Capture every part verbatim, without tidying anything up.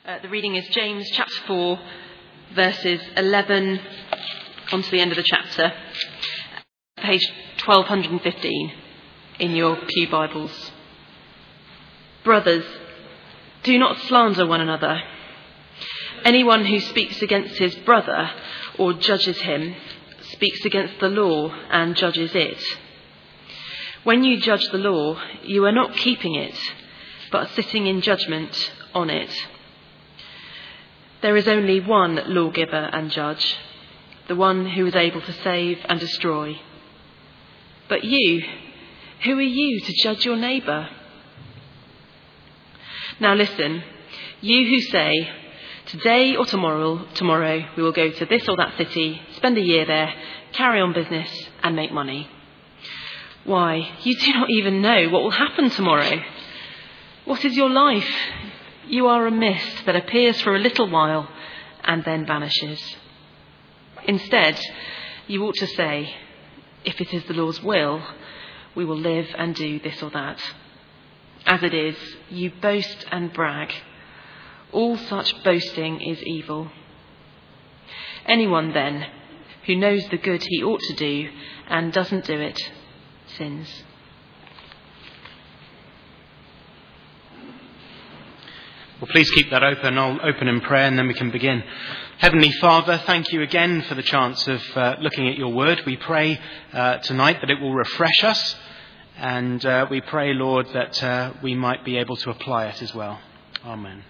Uh, the reading is James chapter four, verses eleven on to the end of the chapter, page twelve fifteen in your pew Bibles. Brothers, do not slander one another. Anyone who speaks against his brother or judges him speaks against the law and judges it. When you judge the law, you are not keeping it, but sitting in judgment on it. There is only one lawgiver and judge, the one who is able to save and destroy. But you, who are you to judge your neighbour? Now listen, you who say, today or tomorrow, tomorrow we will go to this or that city, spend a year there, carry on business and make money. Why, you do not even know what will happen tomorrow. What is your life? You are a mist that appears for a little while and then vanishes. Instead, you ought to say, if it is the Lord's will, we will live and do this or that. As it is, you boast and brag. All such boasting is evil. Anyone then who knows the good he ought to do and doesn't do it sins. Well, please keep that open. I'll open in prayer and then we can begin. Heavenly Father, thank you again for the chance of uh, looking at your word. We pray uh, tonight that it will refresh us, and uh, we pray, Lord, that uh, we might be able to apply it as well. Amen.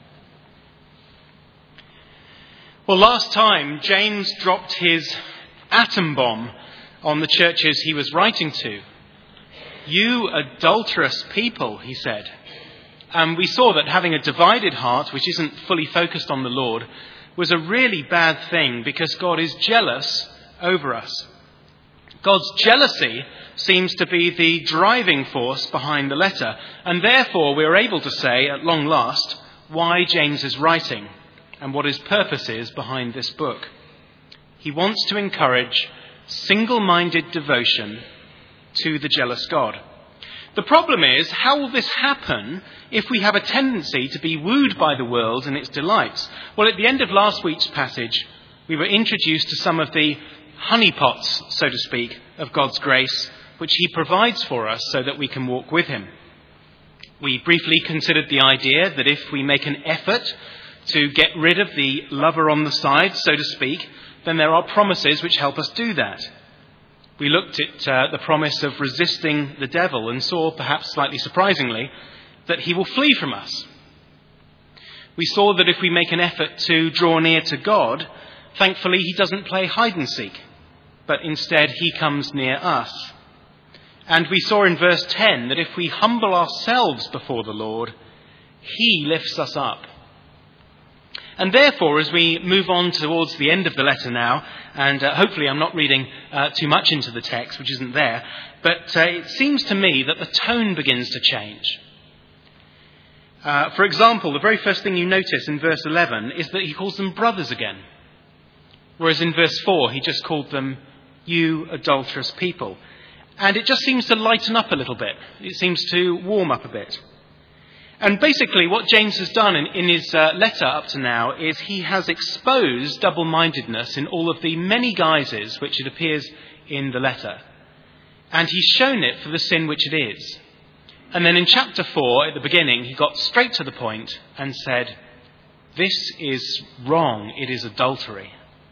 Well, last time James dropped his atom bomb on the churches he was writing to. You adulterous people, he said. And we saw that having a divided heart, which isn't fully focused on the Lord, was a really bad thing because God is jealous over us. God's jealousy seems to be the driving force behind the letter. And therefore we are able to say at long last why James is writing and what his purpose is behind this book. He wants to encourage single-minded devotion to the jealous God. The problem is, how will this happen if we have a tendency to be wooed by the world and its delights? Well, at the end of last week's passage, we were introduced to some of the honeypots, so to speak, of God's grace, which he provides for us so that we can walk with him. We briefly considered the idea that if we make an effort to get rid of the lover on the side, so to speak, then there are promises which help us do that. We looked at uh, the promise of resisting the devil and saw, perhaps slightly surprisingly, that he will flee from us. We saw that if we make an effort to draw near to God, thankfully he doesn't play hide and seek, but instead he comes near us. And we saw in verse ten that if we humble ourselves before the Lord, he lifts us up. And therefore, as we move on towards the end of the letter now, and uh, hopefully I'm not reading uh, too much into the text, which isn't there, but uh, it seems to me that the tone begins to change. Uh, for example, the very first thing you notice in verse eleven is that he calls them brothers again, whereas in verse four he just called them, you adulterous people. And it just seems to lighten up a little bit. It seems to warm up a bit. And basically what James has done in, in his uh, letter up to now is he has exposed double-mindedness in all of the many guises which it appears in the letter. And he's shown it for the sin which it is. And then in chapter four, at the beginning, he got straight to the point and said, this is wrong, it is adultery.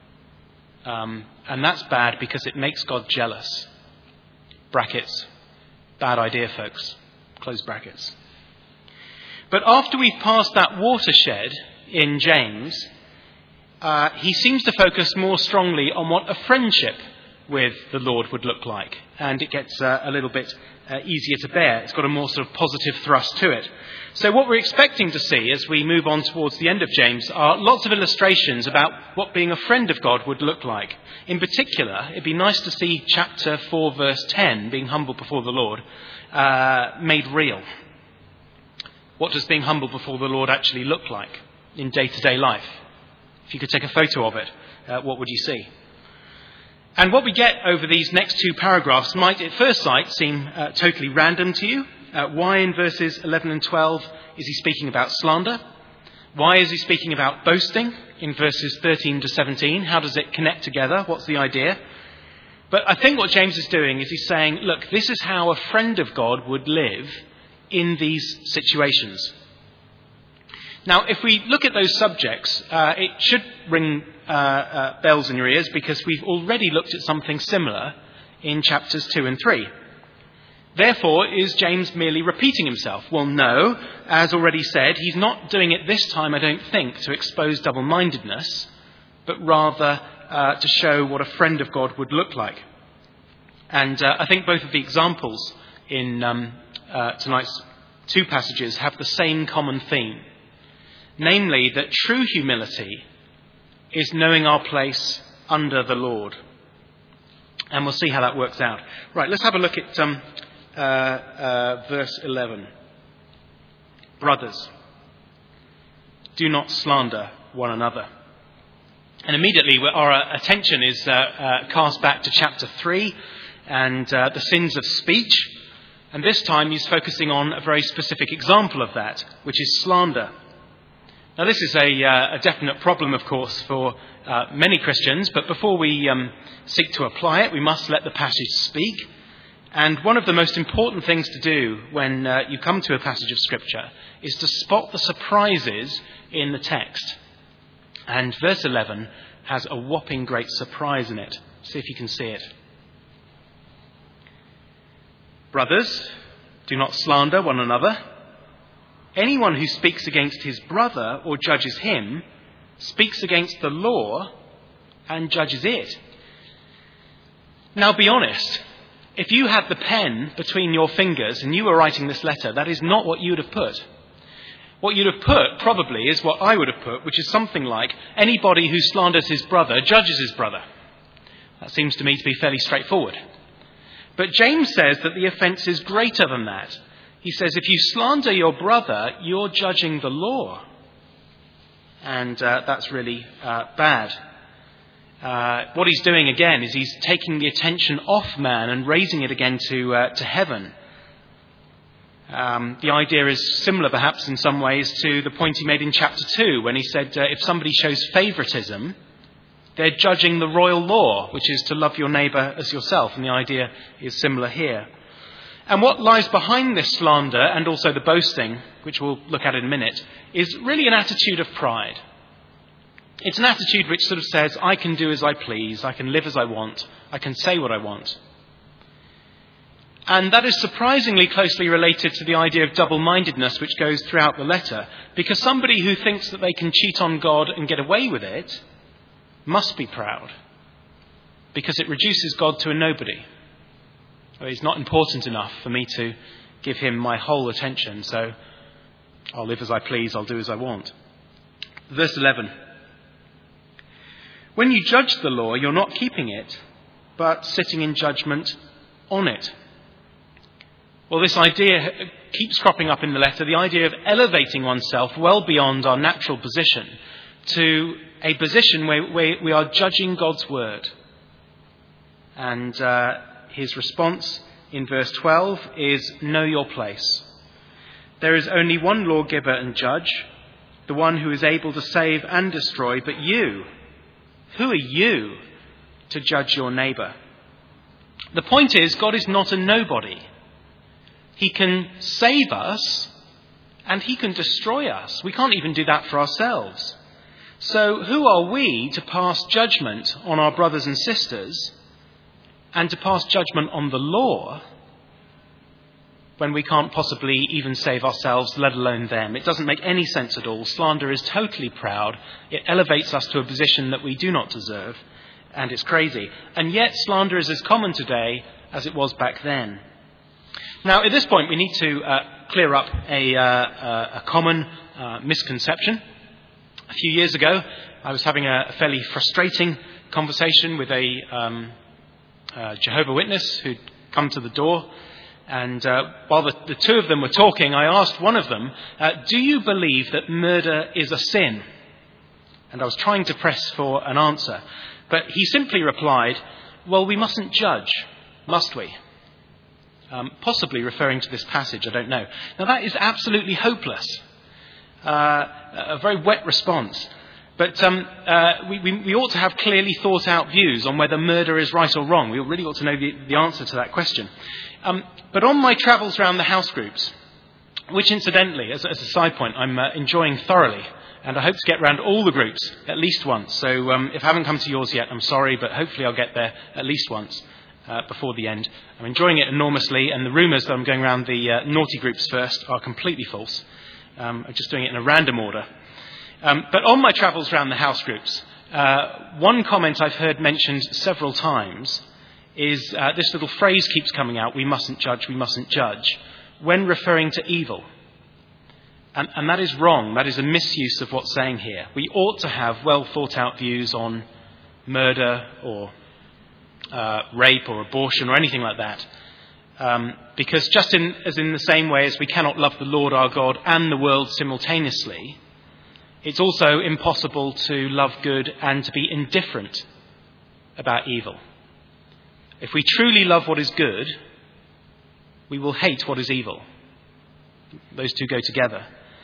Um, and that's bad because it makes God jealous. Brackets. Bad idea, folks. Close brackets. But after we've passed that watershed in James, uh, he seems to focus more strongly on what a friendship with the Lord would look like. And it gets uh, a little bit uh, easier to bear. It's got a more sort of positive thrust to it. So what we're expecting to see as we move on towards the end of James are lots of illustrations about what being a friend of God would look like. In particular, it'd be nice to see chapter four, verse ten, being humble before the Lord, uh, made real. What does being humble before the Lord actually look like in day-to-day life? If you could take a photo of it, uh, what would you see? And what we get over these next two paragraphs might at first sight seem uh, totally random to you. Uh, why in verses eleven and twelve is he speaking about slander? Why is he speaking about boasting in verses thirteen to seventeen? How does it connect together? What's the idea? But I think what James is doing is he's saying, look, this is how a friend of God would live in these situations. Now, if we look at those subjects, uh, it should ring uh, uh, bells in your ears because we've already looked at something similar in chapters two and three. Therefore, is James merely repeating himself? Well, no. As already said, he's not doing it this time, I don't think, to expose double-mindedness, but rather uh, to show what a friend of God would look like. And uh, I think both of the examples in um, uh, tonight's two passages have the same common theme. Namely, that true humility is knowing our place under the Lord. And we'll see how that works out. Right, let's have a look at um, uh, uh, verse eleven. Brothers, do not slander one another. And immediately our attention is uh, uh, cast back to chapter three and uh, the sins of speech. And this time he's focusing on a very specific example of that, which is slander. Now, this is a, uh, a definite problem, of course, for uh, many Christians. But before we um, seek to apply it, we must let the passage speak. And one of the most important things to do when uh, you come to a passage of Scripture is to spot the surprises in the text. And verse eleven has a whopping great surprise in it. See if you can see it. Brothers, do not slander one another. Anyone who speaks against his brother or judges him speaks against the law and judges it. Now, be honest. If you had the pen between your fingers and you were writing this letter, that is not what you would have put. What you'd have put, probably, is what I would have put, which is something like, anybody who slanders his brother judges his brother. That seems to me to be fairly straightforward. But James says that the offence is greater than that. He says, if you slander your brother, you're judging the law. And uh, that's really uh, bad. Uh, what he's doing again is he's taking the attention off man and raising it again to uh, to heaven. Um, the idea is similar perhaps in some ways to the point he made in chapter two when he said uh, if somebody shows favouritism, they're judging the royal law, which is to love your neighbour as yourself. And the idea is similar here. And what lies behind this slander and also the boasting, which we'll look at in a minute, is really an attitude of pride. It's an attitude which sort of says, I can do as I please, I can live as I want, I can say what I want. And that is surprisingly closely related to the idea of double-mindedness which goes throughout the letter, because somebody who thinks that they can cheat on God and get away with it must be proud, because it reduces God to a nobody. Well, he's not important enough for me to give him my whole attention, so I'll live as I please, I'll do as I want. Verse eleven. When you judge the law, you're not keeping it, but sitting in judgment on it. Well, this idea keeps cropping up in the letter, the idea of elevating oneself well beyond our natural position to a position where, where we are judging God's word. And uh, his response in verse twelve is, know your place. There is only one lawgiver and judge, the one who is able to save and destroy, but you, who are you to judge your neighbour? The point is, God is not a nobody. He can save us and he can destroy us. We can't even do that for ourselves. So who are we to pass judgment on our brothers and sisters and to pass judgment on the law when we can't possibly even save ourselves, let alone them? It doesn't make any sense at all. Slander is totally proud. It elevates us to a position that we do not deserve, and it's crazy. And yet slander is as common today as it was back then. Now, at this point, we need to uh, clear up a, uh, a common uh, misconception. A few years ago, I was having a fairly frustrating conversation with a um, uh, Jehovah's Witness who'd come to the door. And uh, while the, the two of them were talking, I asked one of them, uh, do you believe that murder is a sin? And I was trying to press for an answer. But he simply replied, well, we mustn't judge, must we? Um, possibly referring to this passage, I don't know. Now, that is absolutely hopeless. uh, a very wet response. But um, uh, we, we, we ought to have clearly thought out views on whether murder is right or wrong. We really ought to know the, the answer to that question. Um, but on my travels around the house groups, which incidentally, as, as a side point, I'm uh, enjoying thoroughly, and I hope to get round all the groups at least once. So um, if I haven't come to yours yet, I'm sorry, but hopefully I'll get there at least once uh, before the end. I'm enjoying it enormously, and the rumours that I'm going around the uh, naughty groups first are completely false. Um, I'm just doing it in a random order. Um, but on my travels around the house groups, uh, one comment I've heard mentioned several times is uh, this little phrase keeps coming out, we mustn't judge, we mustn't judge, when referring to evil. And, and that is wrong. That is a misuse of what's saying here. We ought to have well thought out views on murder or uh, rape or abortion or anything like that. Um, because just in, as in the same way as we cannot love the Lord our God and the world simultaneously, it's also impossible to love good and to be indifferent about evil. If we truly love what is good, we will hate what is evil. Those two go together.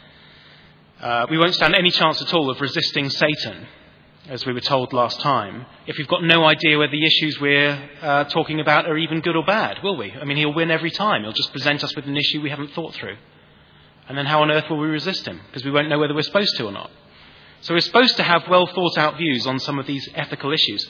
Uh, we won't stand any chance at all of resisting Satan, as we were told last time, if we've got no idea whether the issues we're uh, talking about are even good or bad, will we? I mean, he'll win every time. He'll just present us with an issue we haven't thought through. And then how on earth will we resist him? Because we won't know whether we're supposed to or not. So we're supposed to have well thought out views on some of these ethical issues.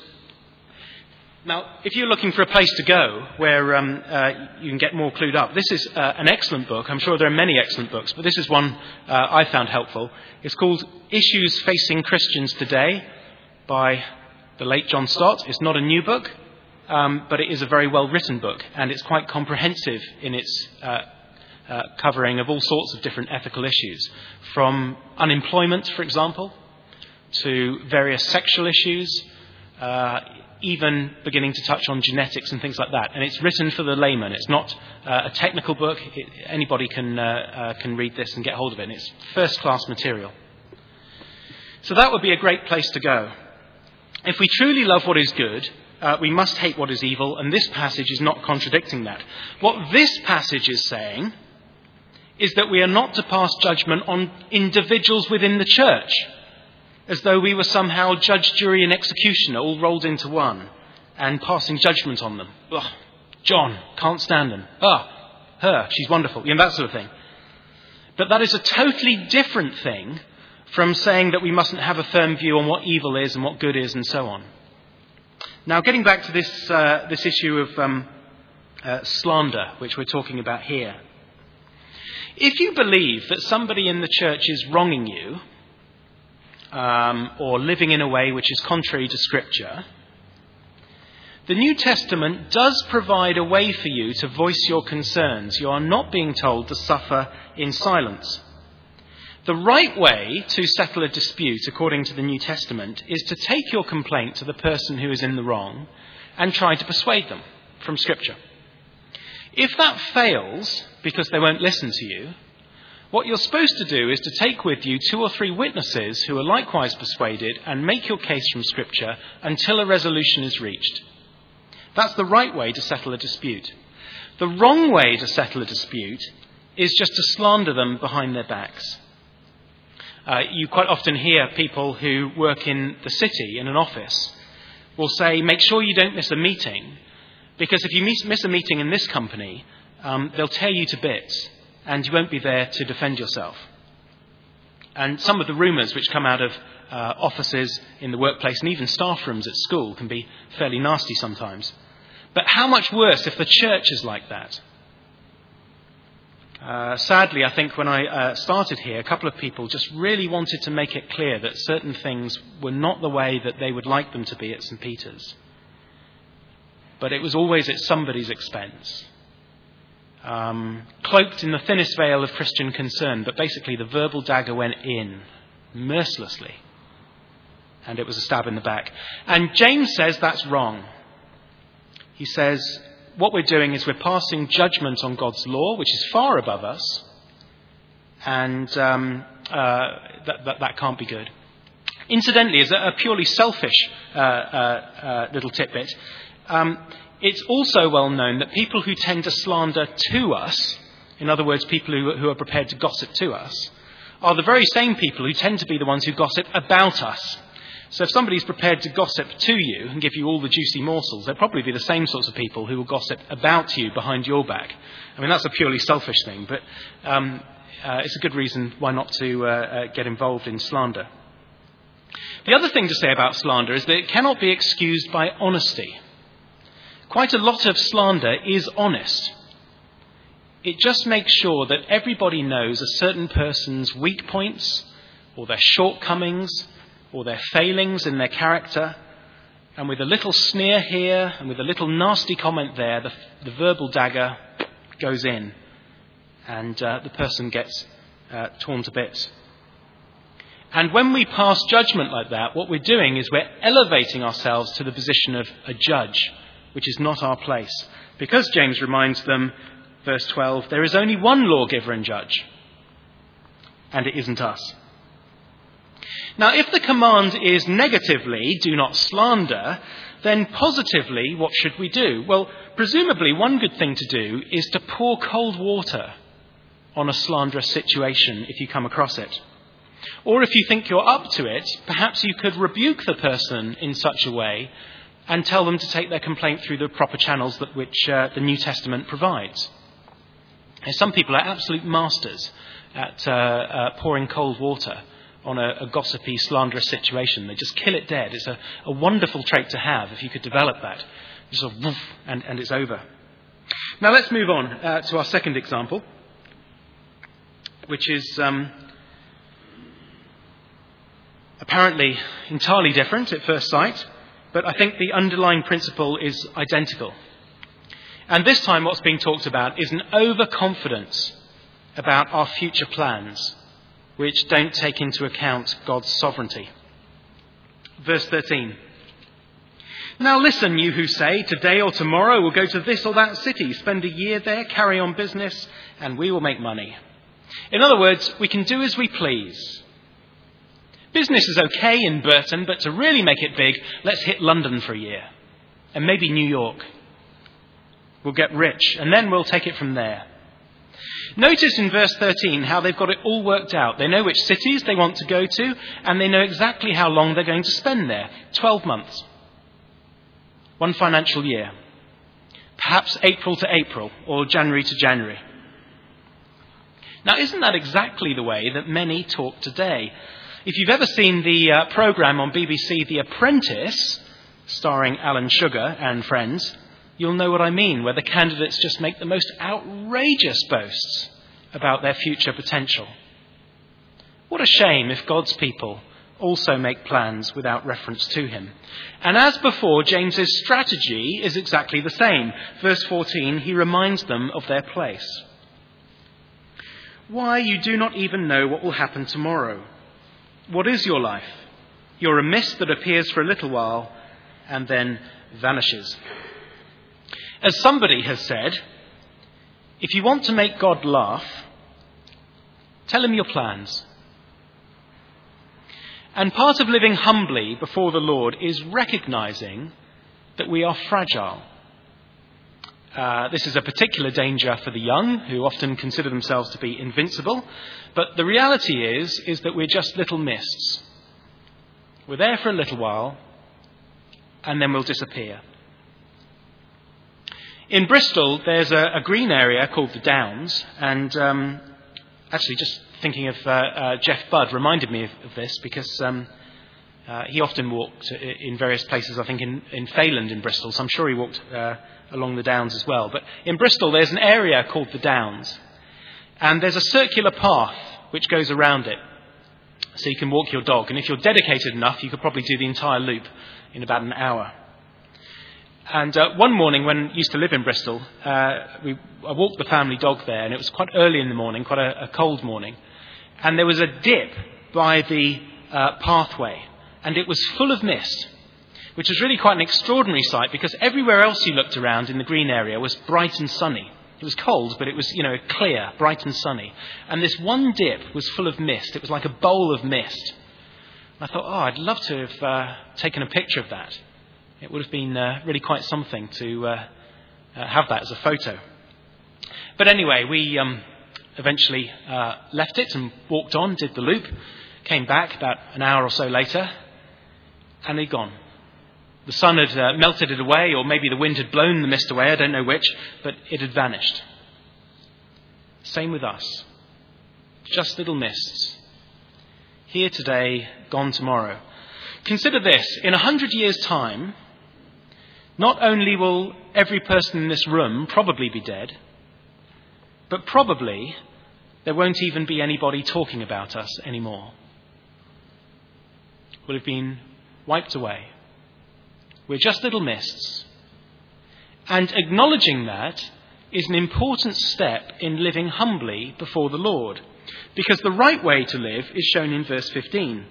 Now, if you're looking for a place to go where um, uh, you can get more clued up, this is uh, an excellent book. I'm sure there are many excellent books, but this is one uh, I found helpful. It's called Issues Facing Christians Today by the late John Stott. It's not a new book, um, but it is a very well-written book, and it's quite comprehensive in its uh, uh, covering of all sorts of different ethical issues, from unemployment, for example, to various sexual issues, uh, even beginning to touch on genetics and things like that. And it's written for the layman. It's not uh, a technical book. It, anybody can uh, uh, can read this and get hold of it. And it's first-class material. So that would be a great place to go. If we truly love what is good, uh, we must hate what is evil, and this passage is not contradicting that. What this passage is saying is that we are not to pass judgment on individuals within the church, as though we were somehow judge, jury and executioner all rolled into one and passing judgment on them. Ugh, John, can't stand him. Ah, her, she's wonderful. You know, that sort of thing. But that is a totally different thing from saying that we mustn't have a firm view on what evil is and what good is and so on. Now, getting back to this, uh, this issue of um, uh, slander, which we're talking about here. If you believe that somebody in the church is wronging you, Um, or living in a way which is contrary to Scripture, the New Testament does provide a way for you to voice your concerns. You are not being told to suffer in silence. The right way to settle a dispute, according to the New Testament, is to take your complaint to the person who is in the wrong and try to persuade them from Scripture. If that fails, because they won't listen to you, what you're supposed to do is to take with you two or three witnesses who are likewise persuaded and make your case from Scripture until a resolution is reached. That's the right way to settle a dispute. The wrong way to settle a dispute is just to slander them behind their backs. Uh, you quite often hear people who work in the city, in an office, will say, make sure you don't miss a meeting, because if you miss, miss a meeting in this company, um, they'll tear you to bits. And you won't be there to defend yourself. And some of the rumours which come out of uh, offices in the workplace and even staff rooms at school can be fairly nasty sometimes. But how much worse if the church is like that? Uh, sadly, I think when I uh, started here, a couple of people just really wanted to make it clear that certain things were not the way that they would like them to be at Saint Peter's. But it was always at somebody's expense. Um, cloaked in the thinnest veil of Christian concern, but basically the verbal dagger went in mercilessly, and it was a stab in the back. And James says that's wrong. He says what we're doing is we're passing judgment on God's law, which is far above us, and um, uh, that, that, that can't be good. Incidentally, as a, a purely selfish uh, uh, uh, little tidbit, um, it's also well known that people who tend to slander to us, in other words, people who, who are prepared to gossip to us, are the very same people who tend to be the ones who gossip about us. So if somebody's prepared to gossip to you and give you all the juicy morsels, they'll probably be the same sorts of people who will gossip about you behind your back. I mean, that's a purely selfish thing, but um, uh, it's a good reason why not to uh, uh, get involved in slander. The other thing to say about slander is that it cannot be excused by honesty. Quite a lot of slander is honest. It just makes sure that everybody knows a certain person's weak points or their shortcomings or their failings in their character, and with a little sneer here and with a little nasty comment there, the, the verbal dagger goes in, and uh, the person gets uh, torn to bits. And when we pass judgment like that, what we're doing is we're elevating ourselves to the position of a judge, which is not our place. Because James reminds them, verse twelve, there is only one lawgiver and judge, and it isn't us. Now, if the command is negatively, do not slander, then positively, what should we do? Well, presumably one good thing to do is to pour cold water on a slanderous situation if you come across it. Or if you think you're up to it, perhaps you could rebuke the person in such a way and tell them to take their complaint through the proper channels that which uh, the New Testament provides. And some people are absolute masters at uh, uh, pouring cold water on a, a gossipy, slanderous situation. They just kill it dead. It's a, a wonderful trait to have if you could develop that. Just sort of woof, and, and it's over. Now let's move on uh, to our second example, which is um, apparently entirely different at first sight, but I think the underlying principle is identical. And this time what's being talked about is an overconfidence about our future plans, which don't take into account God's sovereignty. Verse thirteen. Now listen, you who say, today or tomorrow we'll go to this or that city, spend a year there, carry on business, and we will make money. In other words, we can do as we please. Business is okay in Burton, but to really make it big, let's hit London for a year, and maybe New York. We'll get rich, and then we'll take it from there. Notice in verse thirteen how they've got it all worked out. They know which cities they want to go to, and they know exactly how long they're going to spend there. Twelve months. One financial year. Perhaps April to April, or January to January. Now, isn't that exactly the way that many talk today? If you've ever seen the uh, programme on B B C, The Apprentice, starring Alan Sugar and friends, you'll know what I mean, where the candidates just make the most outrageous boasts about their future potential. What a shame if God's people also make plans without reference to him. And as before, James's strategy is exactly the same. Verse fourteen, he reminds them of their place. Why, you do not even know what will happen tomorrow. What is your life? You're a mist that appears for a little while and then vanishes. As somebody has said, if you want to make God laugh, tell him your plans. And part of living humbly before the Lord is recognizing that we are fragile. Uh, this is a particular danger for the young, who often consider themselves to be invincible. But the reality is, is that we're just little mists. We're there for a little while, and then we'll disappear. In Bristol, there's a, a green area called the Downs, and um, actually just thinking of uh, uh, Jeff Budd reminded me of, of this, because um, uh, he often walked in various places, I think in, in Fayland in Bristol, so I'm sure he walked uh, along the Downs as well. But in Bristol, there's an area called the Downs, and there's a circular path which goes around it, so you can walk your dog, and if you're dedicated enough, you could probably do the entire loop in about an hour. And uh, one morning when I used to live in Bristol, uh, we, I walked the family dog there, and it was quite early in the morning, quite a, a cold morning. And there was a dip by the uh, pathway, and it was full of mist, which was really quite an extraordinary sight, because everywhere else you looked around in the green area was bright and sunny. It was cold, but it was, you know, clear, bright and sunny. And this one dip was full of mist. It was like a bowl of mist. I thought, oh, I'd love to have uh, taken a picture of that. It would have been uh, really quite something to uh, uh, have that as a photo. But anyway, we um, eventually uh, left it and walked on, did the loop, came back about an hour or so later, and they'd gone. The sun had uh, melted it away, or maybe the wind had blown the mist away, I don't know which, but it had vanished. Same with us. Just little mists. Here today, gone tomorrow. Consider this, in a hundred years' time, not only will every person in this room probably be dead, but probably there won't even be anybody talking about us anymore. We'll have been wiped away. We're just little mists. And acknowledging that is an important step in living humbly before the Lord, because the right way to live is shown in verse fifteen.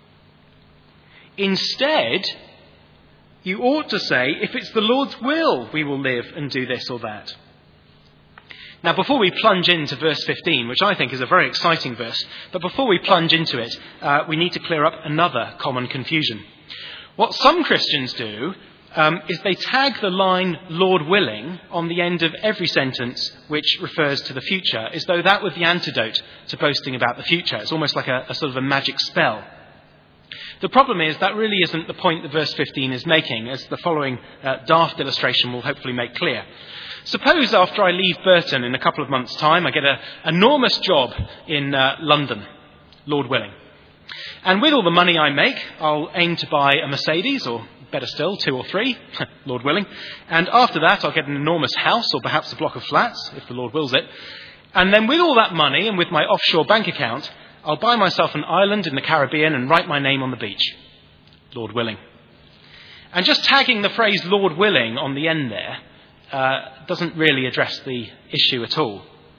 Instead, you ought to say, if it's the Lord's will, we will live and do this or that. Now, before we plunge into verse fifteen, which I think is a very exciting verse, but before we plunge into it, uh, we need to clear up another common confusion. What some Christians do um, is they tag the line, Lord willing, on the end of every sentence which refers to the future, as though that were the antidote to boasting about the future. It's almost like a, a sort of a magic spell. The problem is that really isn't the point that verse fifteen is making, as the following uh, daft illustration will hopefully make clear. Suppose after I leave Burton in a couple of months' time, I get an enormous job in uh, London, Lord willing. And with all the money I make, I'll aim to buy a Mercedes, or better still, two or three, Lord willing. And after that, I'll get an enormous house, or perhaps a block of flats, if the Lord wills it. And then with all that money and with my offshore bank account, I'll buy myself an island in the Caribbean and write my name on the beach, Lord willing. And just tagging the phrase Lord willing on the end there uh, doesn't really address the issue at all.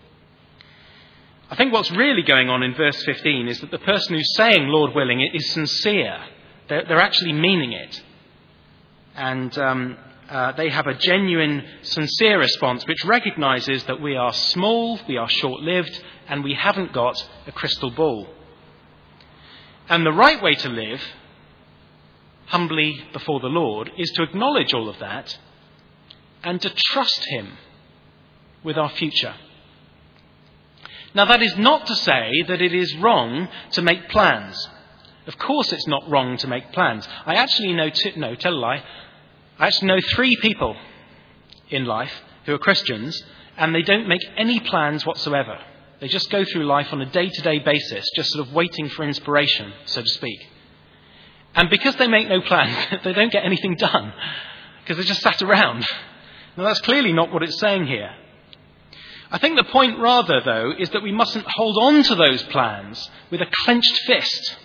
I think what's really going on in verse fifteen is that the person who's saying Lord willing is sincere. They're, they're actually meaning it. And um, uh, they have a genuine, sincere response which recognises that we are small, we are short-lived, and we haven't got a crystal ball. And the right way to live, humbly before the Lord, is to acknowledge all of that and to trust him with our future. Now, that is not to say that it is wrong to make plans. Of course it's not wrong to make plans. I actually know, t- no, tell a lie, I actually know three people in life who are Christians, and they don't make any plans whatsoever. They just go through life on a day-to-day basis, just sort of waiting for inspiration, so to speak. And because they make no plans, they don't get anything done, because they just sat around. Now, that's clearly not what it's saying here. I think the point rather, though, is that we mustn't hold on to those plans with a clenched fist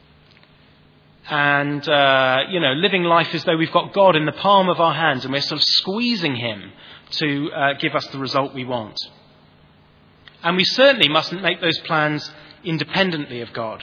and, uh, you know, living life as though we've got God in the palm of our hands and we're sort of squeezing him to uh, give us the result we want. And we certainly mustn't make those plans independently of God.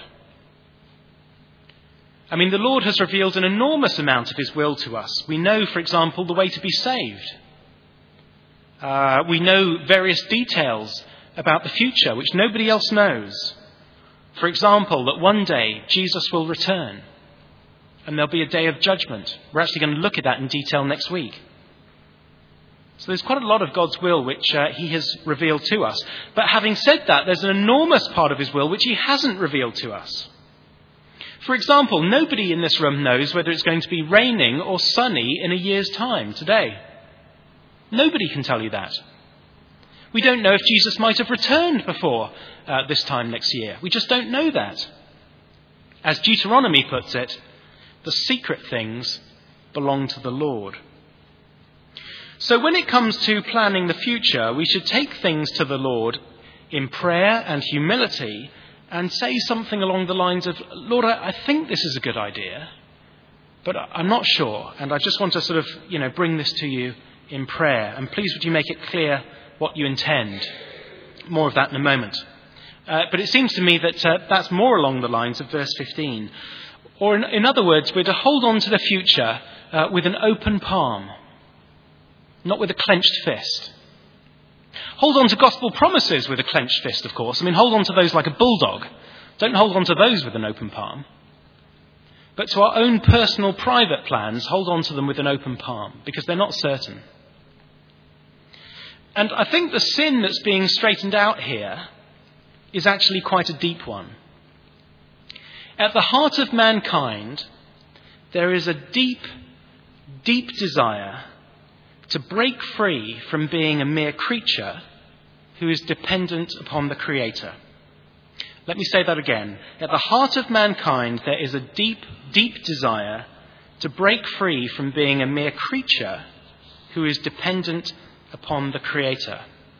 I mean, the Lord has revealed an enormous amount of his will to us. We know, for example, the way to be saved. Uh, we know various details about the future which nobody else knows. For example, that one day Jesus will return and there'll be a day of judgment. We're actually going to look at that in detail next week. So there's quite a lot of God's will which uh, he has revealed to us. But having said that, there's an enormous part of his will which he hasn't revealed to us. For example, nobody in this room knows whether it's going to be raining or sunny in a year's time today. Nobody can tell you that. We don't know if Jesus might have returned before uh, this time next year. We just don't know that. As Deuteronomy puts it, the secret things belong to the Lord. So when it comes to planning the future, we should take things to the Lord in prayer and humility and say something along the lines of, Lord, I, I think this is a good idea, but I'm not sure. And I just want to sort of, you know, bring this to you in prayer. And please would you make it clear what you intend. More of that in a moment. Uh, but it seems to me that uh, that's more along the lines of verse fifteen. Or in, in other words, we're to hold on to the future uh, with an open palm, not with a clenched fist. Hold on to gospel promises with a clenched fist, of course. I mean, hold on to those like a bulldog. Don't hold on to those with an open palm. But to our own personal, private plans, hold on to them with an open palm, because they're not certain. And I think the sin that's being straightened out here is actually quite a deep one. At the heart of mankind, there is a deep, deep desire to break free from being a mere creature who is dependent upon the Creator. Let me say that again. At the heart of mankind, there is a deep, deep desire to break free from being a mere creature who is dependent upon the Creator.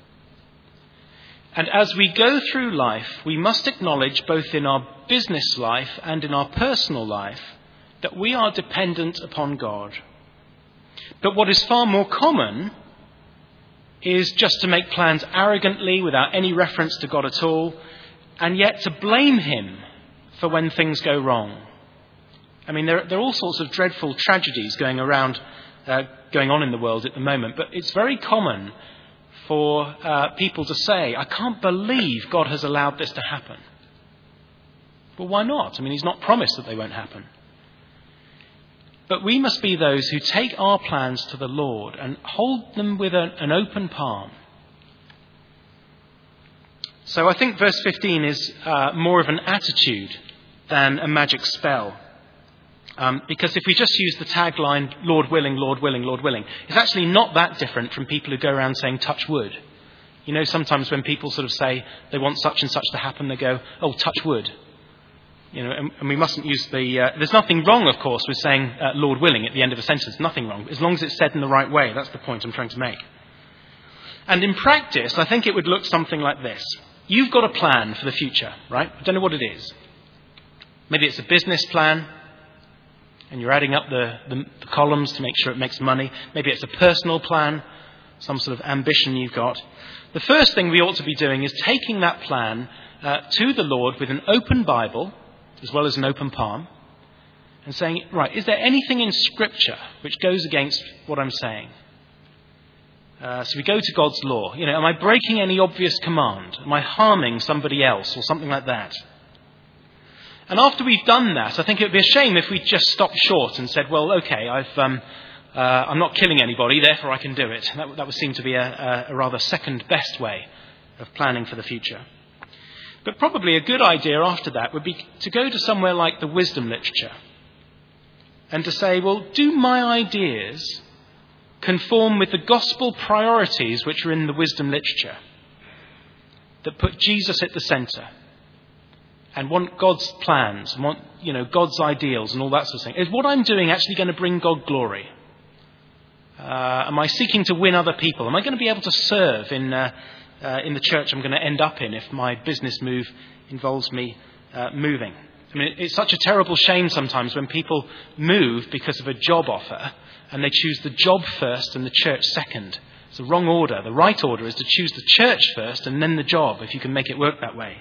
And as we go through life, we must acknowledge both in our business life and in our personal life that we are dependent upon God. But what is far more common is just to make plans arrogantly without any reference to God at all, and yet to blame him for when things go wrong. I mean, there, there are all sorts of dreadful tragedies going around, uh, going on in the world at the moment, but it's very common for uh, people to say, I can't believe God has allowed this to happen. Well, why not? I mean, he's not promised that they won't happen. But we must be those who take our plans to the Lord and hold them with a, an open palm. So I think verse fifteen is uh, more of an attitude than a magic spell. Um, because if we just use the tagline, Lord willing, Lord willing, Lord willing, it's actually not that different from people who go around saying touch wood. You know, sometimes when people sort of say they want such and such to happen, they go, oh, touch wood. You know, and, and we mustn't use the... Uh, there's nothing wrong, of course, with saying uh, Lord willing at the end of a sentence. Nothing wrong. As long as it's said in the right way. That's the point I'm trying to make. And in practice, I think it would look something like this. You've got a plan for the future, right? I don't know what it is. Maybe it's a business plan, and you're adding up the, the, the columns to make sure it makes money. Maybe it's a personal plan, some sort of ambition you've got. The first thing we ought to be doing is taking that plan uh, to the Lord with an open Bible, as well as an open palm, and saying, right, is there anything in Scripture which goes against what I'm saying? Uh, so we go to God's law. You know, am I breaking any obvious command? Am I harming somebody else or something like that? And after we've done that, I think it would be a shame if we just stopped short and said, well, okay, I've, um, uh, I'm not killing anybody, therefore I can do it. That, that would seem to be a, a rather second best way of planning for the future. But probably a good idea after that would be to go to somewhere like the wisdom literature and to say, well, do my ideas conform with the gospel priorities which are in the wisdom literature that put Jesus at the centre and want God's plans, and want, you know, God's ideals and all that sort of thing? Is what I'm doing actually going to bring God glory? Uh, am I seeking to win other people? Am I going to be able to serve in uh, uh, in the church I'm going to end up in if my business move involves me uh, moving? I mean, it's such a terrible shame sometimes when people move because of a job offer and they choose the job first and the church second. It's the wrong order. The right order is to choose the church first and then the job, if you can make it work that way.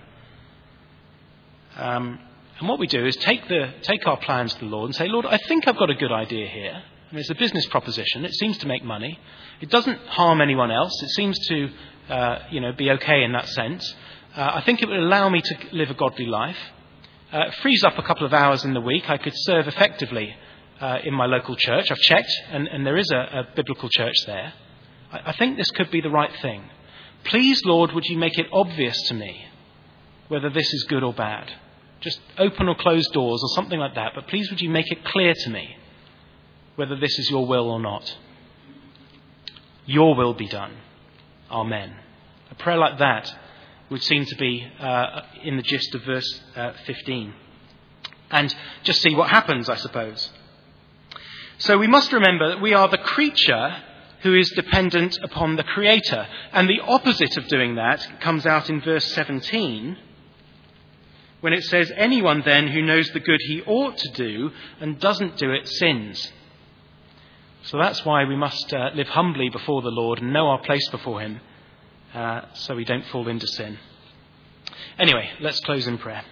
Um, and what we do is take the take our plans to the Lord and say, Lord, I think I've got a good idea here. I mean, it's a business proposition. It seems to make money. It doesn't harm anyone else. It seems to, uh, you know, be okay in that sense. Uh, I think it would allow me to live a godly life. Uh, it frees up a couple of hours in the week. I could serve effectively uh, in my local church. I've checked, and, and there is a, a biblical church there. I, I think this could be the right thing. Please, Lord, would you make it obvious to me whether this is good or bad? Just open or close doors or something like that. But please would you make it clear to me whether this is your will or not. Your will be done. Amen. A prayer like that would seem to be uh, in the gist of verse uh, fifteen. And just see what happens, I suppose. So we must remember that we are the creature who is dependent upon the Creator. And the opposite of doing that comes out in verse seventeen, when it says, anyone then who knows the good he ought to do and doesn't do it sins. So that's why we must uh, live humbly before the Lord and know our place before him, uh, so we don't fall into sin. Anyway, let's close in prayer.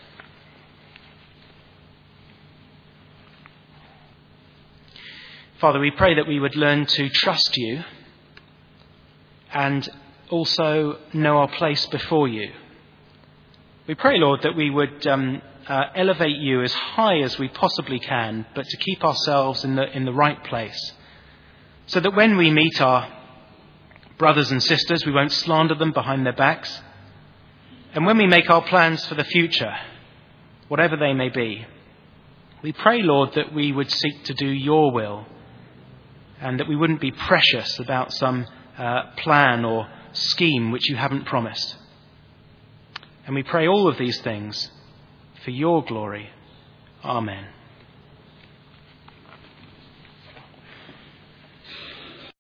Father, we pray that we would learn to trust you and also know our place before you. We pray, Lord, that we would um, uh, elevate you as high as we possibly can, but to keep ourselves in the in the right place, so that when we meet our brothers and sisters, we won't slander them behind their backs, And when we make our plans for the future, whatever they may be, we pray, Lord, that we would seek to do your will and that we wouldn't be precious about some uh, plan or scheme which you haven't promised. And we pray all of these things for your glory. Amen.